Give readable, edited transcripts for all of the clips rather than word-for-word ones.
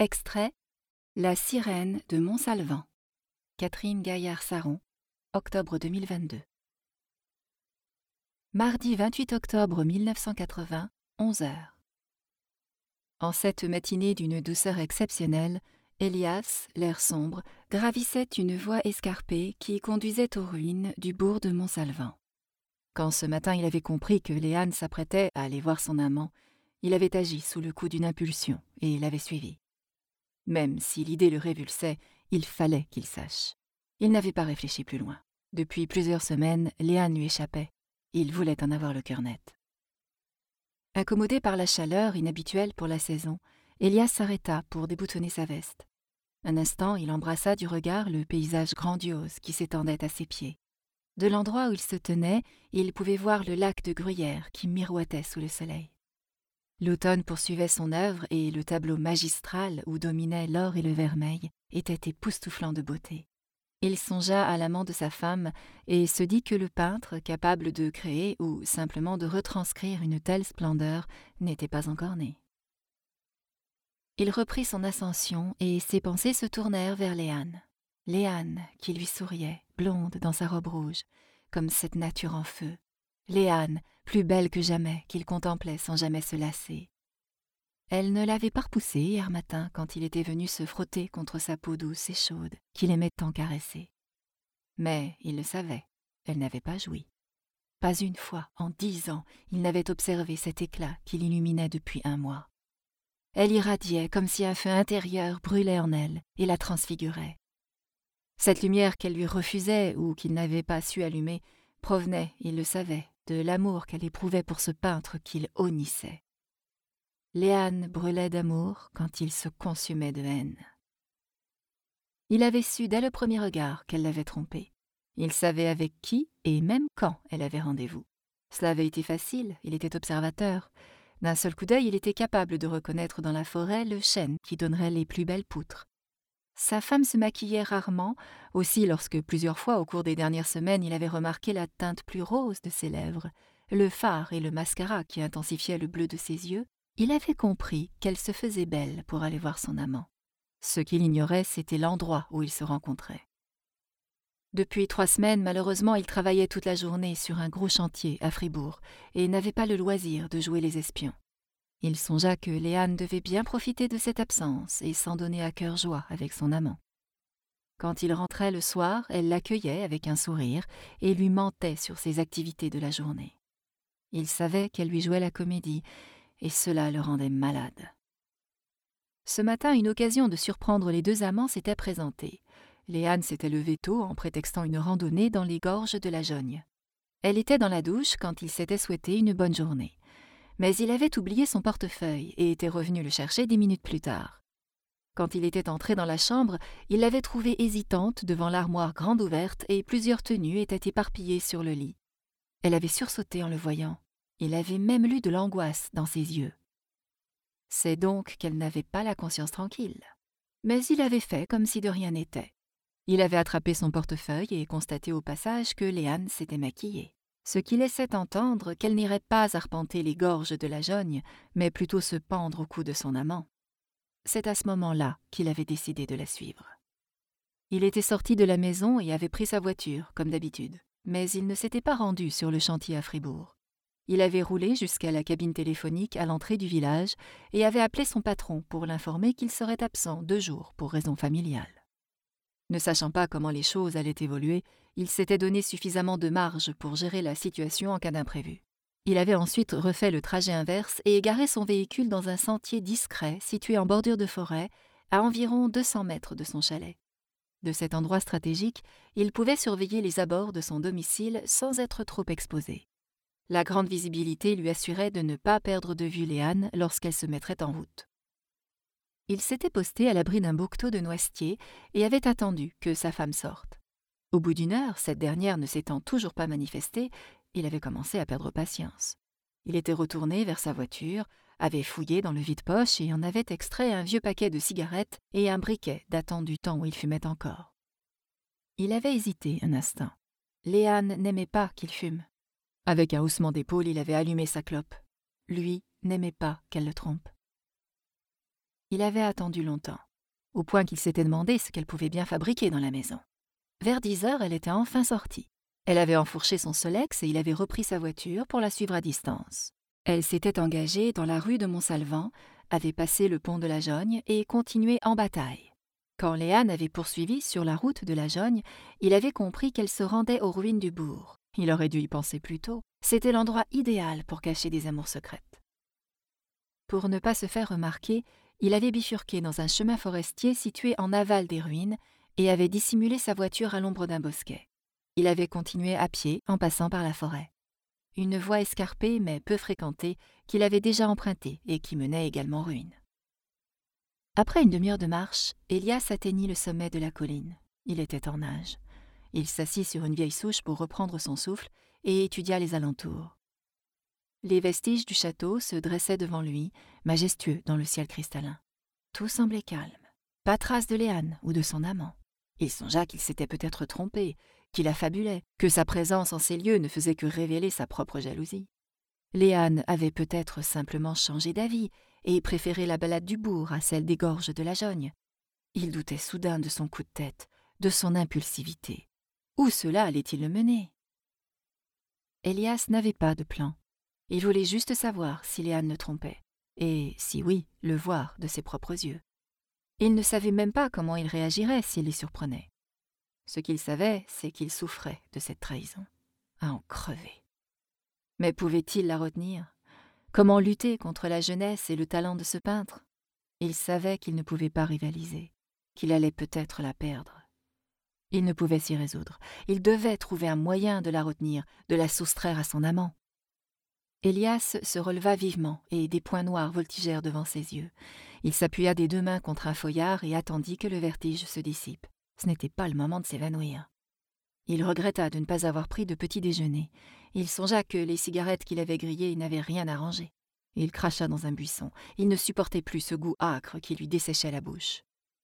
Extrait La sirène de Montsalvant. Catherine Gaillard-Saron, octobre 2022. Mardi 28 octobre 1980, 11h. En cette matinée d'une douceur exceptionnelle, Elias, l'air sombre, gravissait une voie escarpée qui conduisait aux ruines du bourg de Montsalvant. Quand ce matin il avait compris que Léane s'apprêtait à aller voir son amant, il avait agi sous le coup d'une impulsion et l'avait suivi. Même si l'idée le révulsait, il fallait qu'il sache. Il n'avait pas réfléchi plus loin. Depuis plusieurs semaines, Léane lui échappait. Il voulait en avoir le cœur net. Incommodé par la chaleur inhabituelle pour la saison, Elias s'arrêta pour déboutonner sa veste. Un instant, il embrassa du regard le paysage grandiose qui s'étendait à ses pieds. De l'endroit où il se tenait, il pouvait voir le lac de Gruyère qui miroitait sous le soleil. L'automne poursuivait son œuvre et le tableau magistral où dominaient l'or et le vermeil était époustouflant de beauté. Il songea à l'amant de sa femme et se dit que le peintre, capable de créer ou simplement de retranscrire une telle splendeur, n'était pas encore né. Il reprit son ascension et ses pensées se tournèrent vers Léane. Léane qui lui souriait, blonde dans sa robe rouge, comme cette nature en feu. Léane, plus belle que jamais, qu'il contemplait sans jamais se lasser. Elle ne l'avait pas repoussé hier matin quand il était venu se frotter contre sa peau douce et chaude, qu'il aimait tant caresser. Mais il le savait, elle n'avait pas joui. Pas une fois, en 10 ans, il n'avait observé cet éclat qui l'illuminait depuis 1 mois. Elle irradiait comme si un feu intérieur brûlait en elle et la transfigurait. Cette lumière qu'elle lui refusait ou qu'il n'avait pas su allumer provenait, il le savait, de l'amour qu'elle éprouvait pour ce peintre qu'il honnissait. Léane brûlait d'amour quand il se consumait de haine. Il avait su dès le premier regard qu'elle l'avait trompé. Il savait avec qui et même quand elle avait rendez-vous. Cela avait été facile, il était observateur. D'un seul coup d'œil, il était capable de reconnaître dans la forêt le chêne qui donnerait les plus belles poutres. Sa femme se maquillait rarement, aussi lorsque plusieurs fois au cours des dernières semaines il avait remarqué la teinte plus rose de ses lèvres, le fard et le mascara qui intensifiaient le bleu de ses yeux, il avait compris qu'elle se faisait belle pour aller voir son amant. Ce qu'il ignorait, c'était l'endroit où ils se rencontraient. Depuis 3 semaines, malheureusement, il travaillait toute la journée sur un gros chantier à Fribourg et n'avait pas le loisir de jouer les espions. Il songea que Léane devait bien profiter de cette absence et s'en donner à cœur joie avec son amant. Quand il rentrait le soir, elle l'accueillait avec un sourire et lui mentait sur ses activités de la journée. Il savait qu'elle lui jouait la comédie et cela le rendait malade. Ce matin, une occasion de surprendre les 2 amants s'était présentée. Léane s'était levée tôt en prétextant une randonnée dans les gorges de la Jogne. Elle était dans la douche quand il s'était souhaité une bonne journée. Mais il avait oublié son portefeuille et était revenu le chercher 10 minutes plus tard. Quand il était entré dans la chambre, il l'avait trouvée hésitante devant l'armoire grande ouverte et plusieurs tenues étaient éparpillées sur le lit. Elle avait sursauté en le voyant. Il avait même lu de l'angoisse dans ses yeux. C'est donc qu'elle n'avait pas la conscience tranquille. Mais il avait fait comme si de rien n'était. Il avait attrapé son portefeuille et constaté au passage que Léane s'était maquillée. Ce qui laissait entendre qu'elle n'irait pas arpenter les gorges de la Jogne, mais plutôt se pendre au cou de son amant. C'est à ce moment-là qu'il avait décidé de la suivre. Il était sorti de la maison et avait pris sa voiture, comme d'habitude, mais il ne s'était pas rendu sur le chantier à Fribourg. Il avait roulé jusqu'à la cabine téléphonique à l'entrée du village et avait appelé son patron pour l'informer qu'il serait absent 2 jours pour raisons familiales. Ne sachant pas comment les choses allaient évoluer, il s'était donné suffisamment de marge pour gérer la situation en cas d'imprévu. Il avait ensuite refait le trajet inverse et égaré son véhicule dans un sentier discret situé en bordure de forêt, à environ 200 mètres de son chalet. De cet endroit stratégique, il pouvait surveiller les abords de son domicile sans être trop exposé. La grande visibilité lui assurait de ne pas perdre de vue Léane lorsqu'elle se mettrait en route. Il s'était posté à l'abri d'un bouquetot de noisetiers et avait attendu que sa femme sorte. Au bout d'1 heure, cette dernière ne s'étant toujours pas manifestée, il avait commencé à perdre patience. Il était retourné vers sa voiture, avait fouillé dans le vide-poche et en avait extrait un vieux paquet de cigarettes et un briquet datant du temps où il fumait encore. Il avait hésité un instant. Léane n'aimait pas qu'il fume. Avec un haussement d'épaule, il avait allumé sa clope. Lui n'aimait pas qu'elle le trompe. Il avait attendu longtemps, au point qu'il s'était demandé ce qu'elle pouvait bien fabriquer dans la maison. Vers 10 heures, elle était enfin sortie. Elle avait enfourché son Solex et il avait repris sa voiture pour la suivre à distance. Elle s'était engagée dans la rue de Montsalvant, avait passé le pont de la Jogne et continué en bataille. Quand Léane avait poursuivi sur la route de la Jogne, il avait compris qu'elle se rendait aux ruines du bourg. Il aurait dû y penser plus tôt. C'était l'endroit idéal pour cacher des amours secrètes. Pour ne pas se faire remarquer, il avait bifurqué dans un chemin forestier situé en aval des ruines et avait dissimulé sa voiture à l'ombre d'un bosquet. Il avait continué à pied en passant par la forêt. Une voie escarpée mais peu fréquentée qu'il avait déjà empruntée et qui menait également ruine. Après une demi-heure de marche, Elias atteignit le sommet de la colline. Il était en nage. Il s'assit sur une vieille souche pour reprendre son souffle et étudia les alentours. Les vestiges du château se dressaient devant lui, majestueux dans le ciel cristallin. Tout semblait calme. Pas trace de Léane ou de son amant. Il songea qu'il s'était peut-être trompé, qu'il affabulait, que sa présence en ces lieux ne faisait que révéler sa propre jalousie. Léane avait peut-être simplement changé d'avis et préféré la balade du bourg à celle des gorges de la Jogne. Il doutait soudain de son coup de tête, de son impulsivité. Où cela allait-il le mener? Elias n'avait pas de plan. Il voulait juste savoir si Léane le trompait, et, si oui, le voir de ses propres yeux. Il ne savait même pas comment il réagirait s'il les surprenait. Ce qu'il savait, c'est qu'il souffrait de cette trahison, à en crever. Mais pouvait-il la retenir? Comment lutter contre la jeunesse et le talent de ce peintre? Il savait qu'il ne pouvait pas rivaliser, qu'il allait peut-être la perdre. Il ne pouvait s'y résoudre. Il devait trouver un moyen de la retenir, de la soustraire à son amant. Elias se releva vivement et des points noirs voltigèrent devant ses yeux. Il s'appuya des deux mains contre un feuillard et attendit que le vertige se dissipe. Ce n'était pas le moment de s'évanouir. Il regretta de ne pas avoir pris de petit déjeuner. Il songea que les cigarettes qu'il avait grillées n'avaient rien arrangé. Il cracha dans un buisson. Il ne supportait plus ce goût âcre qui lui desséchait la bouche.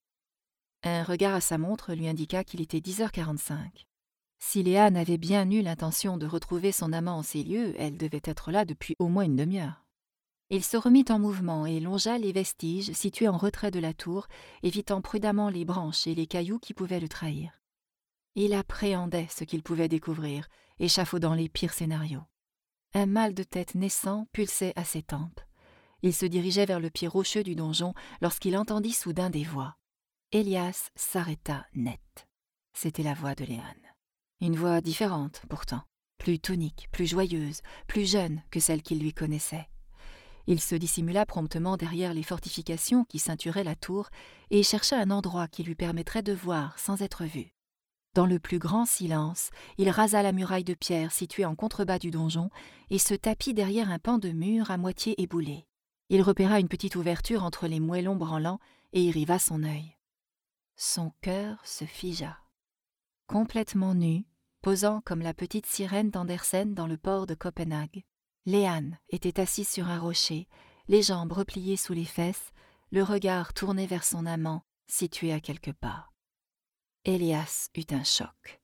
Un regard à sa montre lui indiqua qu'il était 10h45. Si Léane avait bien eu l'intention de retrouver son amant en ces lieux, elle devait être là depuis au moins une demi-heure. Il se remit en mouvement et longea les vestiges situés en retrait de la tour, évitant prudemment les branches et les cailloux qui pouvaient le trahir. Il appréhendait ce qu'il pouvait découvrir, échafaudant les pires scénarios. Un mal de tête naissant pulsait à ses tempes. Il se dirigeait vers le pied rocheux du donjon lorsqu'il entendit soudain des voix. Elias s'arrêta net. C'était la voix de Léane. Une voix différente, pourtant, plus tonique, plus joyeuse, plus jeune que celle qu'il lui connaissait. Il se dissimula promptement derrière les fortifications qui ceinturaient la tour et chercha un endroit qui lui permettrait de voir sans être vu. Dans le plus grand silence, il rasa la muraille de pierre située en contrebas du donjon et se tapit derrière un pan de mur à moitié éboulé. Il repéra une petite ouverture entre les moellons branlants et y riva son œil. Son cœur se figea. Complètement nue, posant comme la petite sirène d'Andersen dans le port de Copenhague, Léane était assise sur un rocher, les jambes repliées sous les fesses, le regard tourné vers son amant, situé à quelques pas. Elias eut un choc.